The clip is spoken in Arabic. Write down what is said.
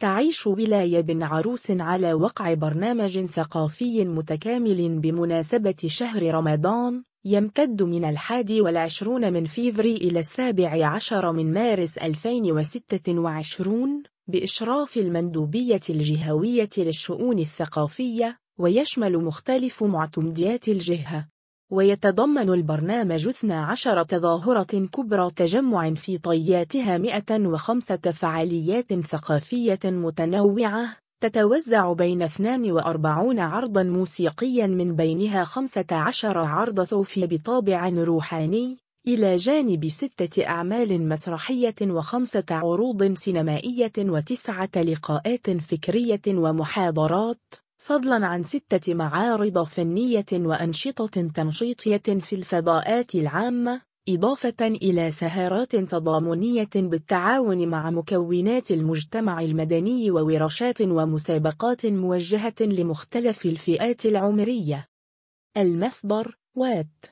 تعيش ولاية بن عروس على وقع برنامج ثقافي متكامل بمناسبة شهر رمضان، يمتد من 21 من فيفري إلى 17 من مارس 2026 بإشراف المندوبية الجهوية للشؤون الثقافية، ويشمل مختلف معتمديات الجهة. ويتضمن البرنامج 12 تظاهرة كبرى تجمع في طياتها 105 فعاليات ثقافية متنوعة تتوزع بين 42 عرضا موسيقيا، من بينها 15 عرض صوفي بطابع روحاني، إلى جانب 6 أعمال مسرحية و5 عروض سينمائية و9 لقاءات فكرية ومحاضرات، فضلا عن 6 معارض فنية وأنشطة تنشيطية في الفضاءات العامة، إضافة إلى سهرات تضامنية بالتعاون مع مكونات المجتمع المدني وورشات ومسابقات موجهة لمختلف الفئات العمرية. المصدر: وات.